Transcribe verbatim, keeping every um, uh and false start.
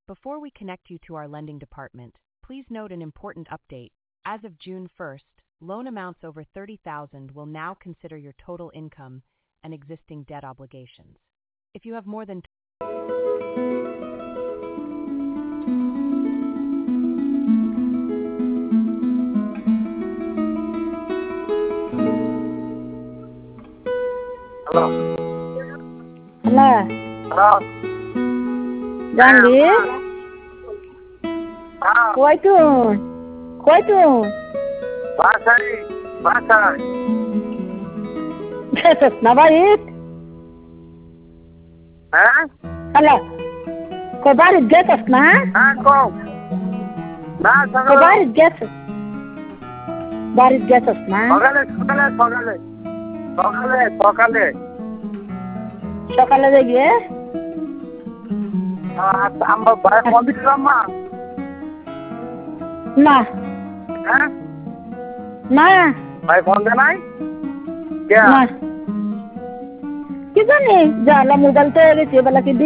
Before we connect you to our lending department, please note an important update. As of June first, loan amounts over thirty thousand will now consider your total income and existing debt obligations. If you have more than Hello. Hello. Hello. Janvi? Ah, Koi tu? Koi tu? Basai, Basai. Getas na barit? Eh? Hello. Koi barit getas na? Ah, kau. Nah, Koi sakalo. barit getas? Barit getas na? Sakale, sakale, sakale. Sakale, sakale. সকালে দেখবে Ah, আমরা ভাই phone দিলাম মা। না হ্যাঁ? না ভাই ফোন দে নাই? কে? না কি জানি জানলা মোবাইল তো গেছে বেলা কি